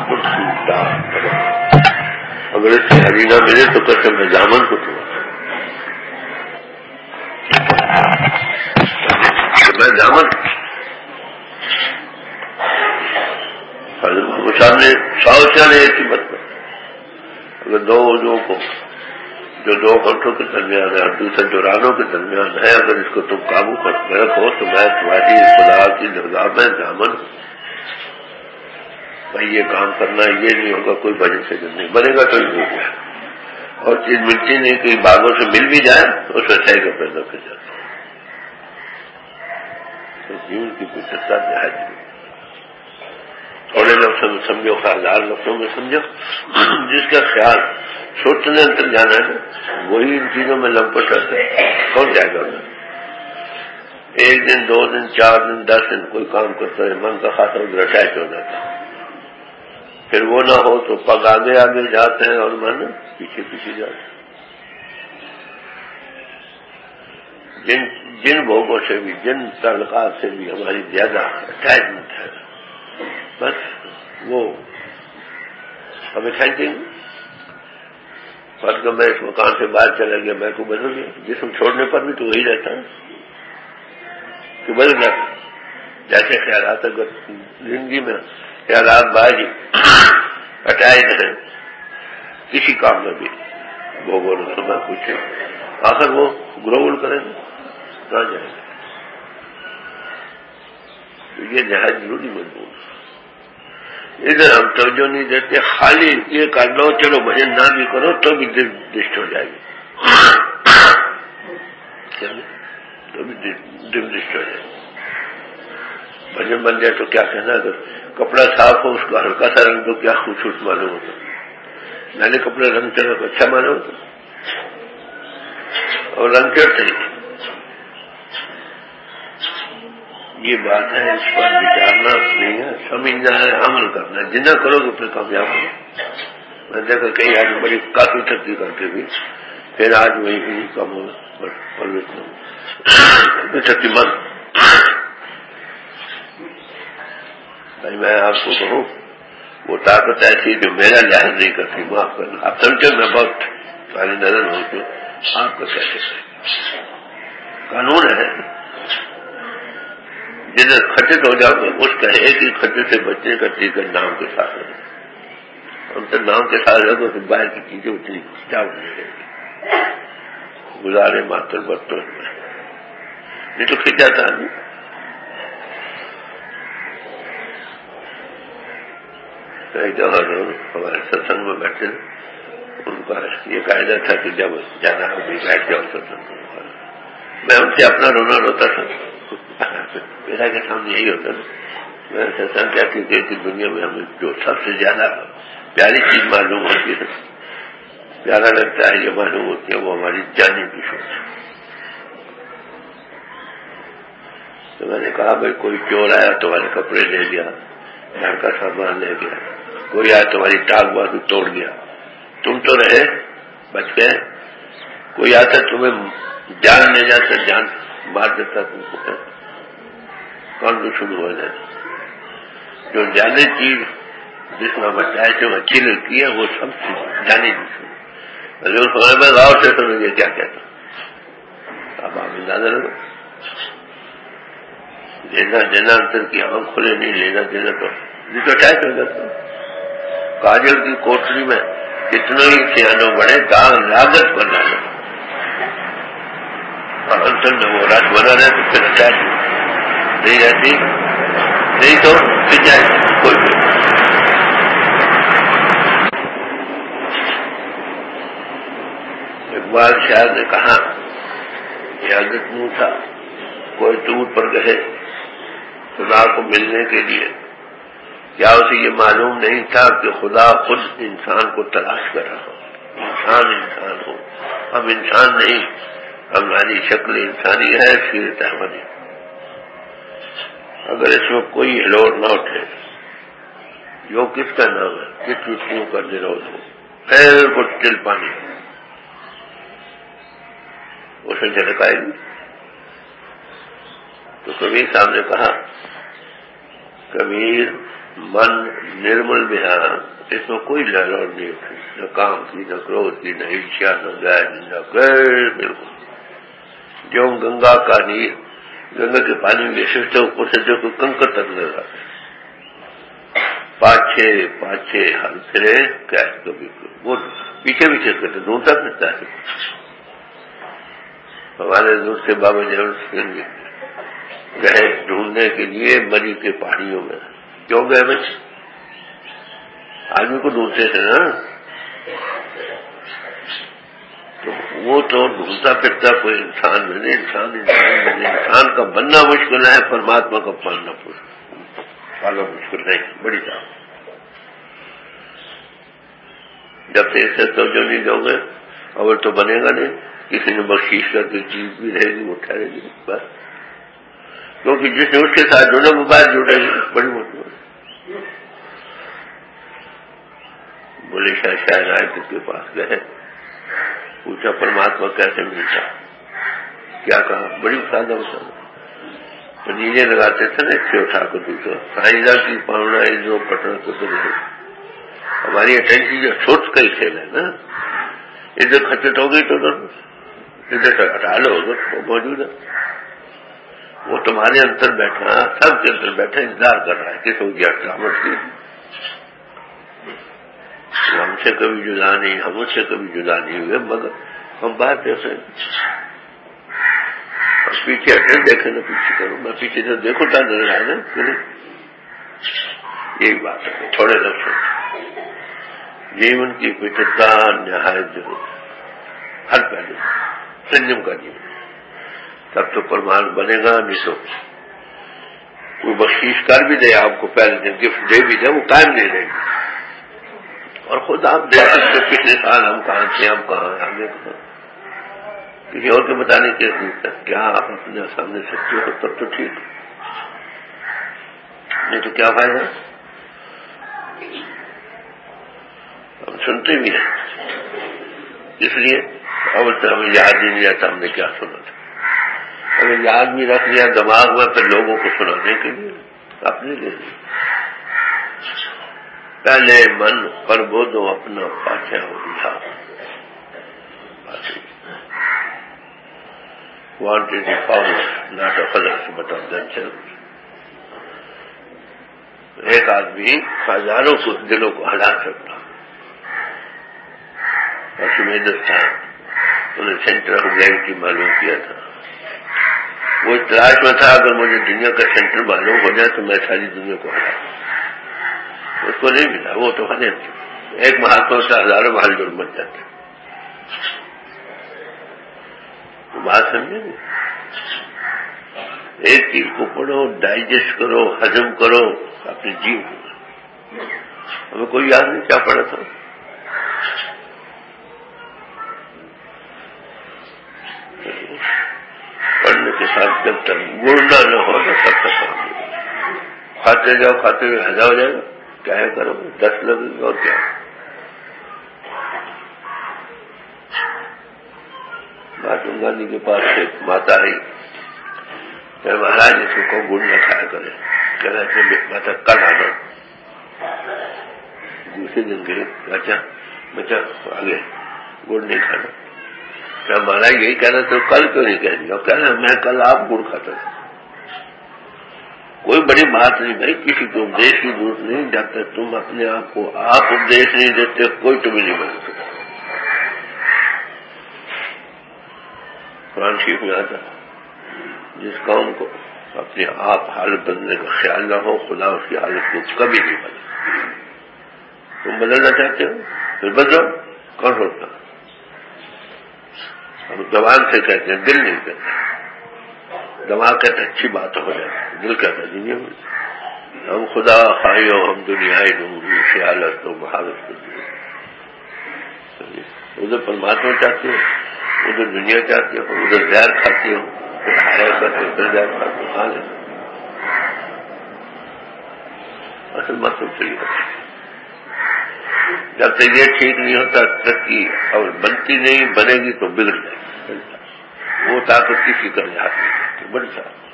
بالکل ٹوٹا. اگر اس سے ہری نہ ملے تو کیسے میں دامن کو توڑا. میں دامن سامنے ساؤچان ایک ہی مت میں اگر دو وضوؤں کو جو دو ہونٹوں کے درمیان ہے اور دوسرے جو رانوں کے درمیان ہے اگر اس کو تم قابو کر رکھو تو میں تمہاری خدا کی درگاہ میں دامن ہوں. بھائی یہ کام کرنا یہ نہیں ہوگا کوئی بجٹ سے نہیں بنے گا تو ہو گیا. اور چیز ملتی نہیں کئی باغوں سے مل بھی جائے تو سچائی کا پیدا کر جاتا ہے. تو جیون کی پچھتا نہایت تھوڑے لفظوں میں سمجھو خیالات لفظوں میں سمجھو. جس کا خیال سوچنے اندر جانا ہے وہی ان چیزوں میں لمپٹ رہتا ہے. کون جائے گا ایک دن 2 دن 4 دن 10 دن کوئی کام کرتا ہے من کا خاصا ادھر اٹیچ ہو جاتا ہے. پھر وہ نہ ہو تو پگ آگے آگے جاتے ہیں اور من پیچھے پیچھے جاتے ہیں. جن بھوگوں سے بھی جن تعلقات سے بھی ہماری زیادہ اٹیچمنٹ ہے بس وہ ہمیں کھینچیں گے. فرض میں اس مکان سے باہر چلا گیا میں کو بدل گیا. جسم چھوڑنے پر بھی تو وہی رہتا ہے کہ بدل جاتا. جیسے خیالات اگر زندگی میں خیالات باہر اٹیچ ہیں کسی کام میں بھی وہ بولو تو میں پوچھے آخر وہ گرول کریں گے نہ جائیں گے. تو یہ نہایت ضروری مضمون. ادھر ہم توجہ نہیں دیتے خالی یہ کر لو چلو بھجن نہ بھی کرو تو بھی دل دشت ہو جائے گی. تو بھی دل دشت ہو جائے گی. بھجن بن جائے تو کیا کہنا اگر کپڑا صاف ہو اس کا ہلکا سا رنگ تو کیا خوبصورت معلوم ہوتا. میں نے کپڑے رنگ چڑھا تو اچھا معلوم ہوتا اور رنگ چڑھتے ہی. یہ بات ہے اس پر بچارنا نہیں ہے سمجھنا ہے عمل کرنا ہے. جتنا کرو گے پھر کامیاب ہو. میں دیکھا کئی آدمی بڑی کافی ترقی کرتے بھی پھر آج وہی بھی کم ہو ترقی مند. بھائی میں آپ کو کہوں وہ طاقت ایسی جو میرا لحاظ نہیں کرتی معاف کرنا. آپ سمجھے میں بہت ساری نظر ہوں تو آپ کا کیسے قانون ہے جدھر کھچت ہو جاؤ گے اس کا ایک ہی خطے سے بچنے کا طریقہ نام کے ساتھ ہے. ہم تو نام کے ساتھ رکھو تو باہر کی چیزیں اتنی کیا ہونے لگے گی. گزارے ماتر برتوں میں نہیں تو کھینچ جاتا ہے. کئی جگہ ہمارے ستسنگ میں بیٹھے ان کا یہ قاعدہ تھا کہ جب جانا ہو بھی بیٹھ جاؤ ستسنگ میں. میں ان سے اپنا رونا روتا تھا. میرا کے سامنے یہی ہوتا تھا. میں ستسنگ کیا کہ دنیا میں ہمیں جو سب سے زیادہ پیاری چیز معلوم ہوتی ہے پیارا لگتا ہے یہ معلوم ہوتی ہے وہ ہماری جانے کی سوچ. تو میں نے کہا بھائی کوئی چور آیا تمہارے کپڑے لے گیا گھر کا سامان لے گیا کوئی آیا تمہاری ٹانگ بازو توڑ گیا تم تو رہے بچ گئے. کوئی آتا تمہیں جان لے جاتا جان مار دیتا تم کو کون دشمن ہو جائے. جو جانے چیز جس میں بچائے جو اچھی لگتی ہے وہ سب جانے دشمن. میں غور سے سمجھ گیا کیا کہتا. اب آپ اندازہ لگو لینا دینا اندر کی آنکھ کھلے نہیں لینا دینا تو یہ تو اٹیچ ہو جاتا. کاجل کی کوٹری میں کتنے ہی سیانوں بڑے داغ لاگت پر ڈالا اور انتر میں وہ رات بنا رہے تو پھر اٹیچ نہیں رہتی نہیں تو پھر جائے کوئی بھی. اقبال شاعر نے کہا کہ حضرت موسیٰ کوئی دور پر گئے خدا کو ملنے کے لیے کیا اسے یہ معلوم نہیں تھا کہ خدا خود انسان کو تلاش کر رہا ہو. انسان ہو ہم انسان نہیں ہماری شکل انسانی ہے سیرت احمدی. اگر اس میں کوئی ہلوڑ نہ اٹھے جو کس کا نام ہے کس چٹکیوں کا نروز ہو خیر کو چل پانی اسے جھلکائے گی. تو کبھی صاحب نے کہا کبیر من نرمل بہار، اس میں کوئی لہر نہیں ہوتی، نہ کام کی، نہ کروھ کی، نہ عرشا، نہ گائے، نہ بالکل جو گنگا کا نیر، گنگا کے پانی میں شفٹ اوپر سے جو کوئی کنکر تک نظر آتے، پاچھے ہر پھرے کیا کبھی وہ پیچھے کرتے ڈھونڈتا پھرتا ہے. ہمارے دوست سے بابا جہل سنگھ گئے ڈھونڈنے کے لیے مری کے پہاڑیوں میں. کیوں گئے بھائی؟ آدمی کو ڈھونڈتے تھے نا، تو وہ تو ڈھونڈتا پھرتا کوئی انسان بنے، انسان کا بننا مشکل ہے، پرماتما کا پالنا مشکل نہیں، بڑی بات. جب سے اسے توجہ نہیں دو گے اول تو بنے گا نہیں. کسی نے بخشش کر کے چیز بھی رہے گی، وہ ٹھہرے گی بس، کیونکہ جس نے اس کے ساتھ جڑے موبائل جڑے گی بڑی موٹی. بولے شاہ رائے کے پاس گئے، پوچھا پرماتما کیسے ملتا، کیا کہا؟ بڑی سادہ مسئلہ. تو نیچے لگاتے تھے نا، اس سے اٹھا کر دوسرا سائنزا کی پاؤنا جو پٹن کو تو ہماری اٹینشن جو چھوٹ کا ہی کھیل ہے نا، ادھر کھچت ہو گئی تو ادھر سے ہٹا لو، ادھر وہ موجود ہے، وہ تمہارے اندر بیٹھا، سب کے اندر بیٹھا انتظار کر رہا ہے کس ہو گیا قیامت کی. ہم سے کبھی جدا نہیں، ہم اس سے کبھی جدا نہیں ہوئے، مگر ہم بات ایسے پیچھے ہٹے، دیکھے نا پیچھے کرو، میں پیچھے سے دیکھو تا نظر آئے نا. یہی بات ہے. تھوڑے لفظ جیون کی پچھتا نہایت ضرور، ہر پہلے سنجم کا جیون، تب تو پرمان بنے گا. نہیں تو کوئی بخشش کر بھی دے آپ کو، پہلے دن گفٹ دے بھی دے، وہ قائم نہیں رہے گی. اور خود آپ دیکھ سکتے پچھلے سال ہم کہاں تھے، ہم کہاں آگے کہاں، کسی اور کے بتانے کی ضرورت ہے. کیا آپ اپنے سامنے سچے ہو تب تو ٹھیک، نہیں تو کیا فائدہ. ہم سنتے بھی ہیں، اس لیے اول تو ہمیں یاد ہی نہیں آتا ہم نے کیا سنا تھا. اگر یاد بھی رکھ لیا دماغ میں، پھر لوگوں کو سنانے کے لیے، اپنے لیے پہلے من پر بودو اپنا پاچھا ہو گیا. wanted the power not of others but of themselves. ایک آدمی ہزاروں دلوں کو ہلاک سکتا، ہندوستان انہیں سینٹر آف گریوٹی معلوم کیا تھا. وہ تلاش میں تھا اگر مجھے دنیا کا سینٹر معلوم ہو جائے تو میں ساری دنیا کو ہلا. اس کو نہیں ملا، وہ تو ہنے ایک مہاتما سے ہزاروں محل جڑ مچ جاتے. بات سمجھے، ایک چیز کو پڑھو، ڈائجسٹ کرو، ہضم کرو اپنے جیو کو. ہمیں کوئی یاد نہیں کیا پڑھا تھا. پڑھنے کے ساتھ جب تک گڑنا نہ ہو تو تب تک کھاتے جاؤ، کھاتے ہوئے ہزا ہو جائے گا. کیا ہے کرو، 10 لگے گا اور کیا. مہاتما گاندھی کے پاس ایک ماتا آئی کہ مہاراج اس کو گڑ نہ کھایا کرے. کہنا کہ ماتا کل آنا. دوسرے دن گئے، اچھا بچہ آگے گڑ نہیں کھانا. کیا مہاراج یہی کہنا تو کل کیوں نہیں کہہ دیا؟ کہنا میں کل آپ گڑ کھاتا تھا. کوئی بڑی بات نہیں بھائی، کسی کو اپدیش کی ضرورت نہیں. جب تک تم اپنے آپ کو آپ اپدیش نہیں دیتے کوئی تمہیں نہیں بن سکتا. قرآن شریف میں آتا جس قوم کو اپنے آپ حالت بدلنے کا خیال نہ ہو، خدا اس کی حالت کو کبھی نہیں بدلے. تم بدلنا چاہتے ہو پھر بدلو. کون روکتا؟ ہم زبان سے کہتے ہیں، دل نہیں کہتے. دماغ کہتے اچھی بات ہو جائے، دل کہتا دنیا میں ہم خدا خائیو، ہم دنیا دوں خیالت تو محالت کر دیں. ادھر پرماتما چاہتے ہو، ادھر دنیا چاہتے ہو، ادھر زہر کھاتے ہو، ادھر زہر کھاتے ہو. اصل مطلب صحیح ہوتا ہے. جب تک یہ ٹھیک نہیں ہوتا ترقی اور بنتی نہیں، بنے گی تو بگڑ جائے گی. وہ طاقت کی فکر ہاتھ نہیں کرتی، بڑی طاقت.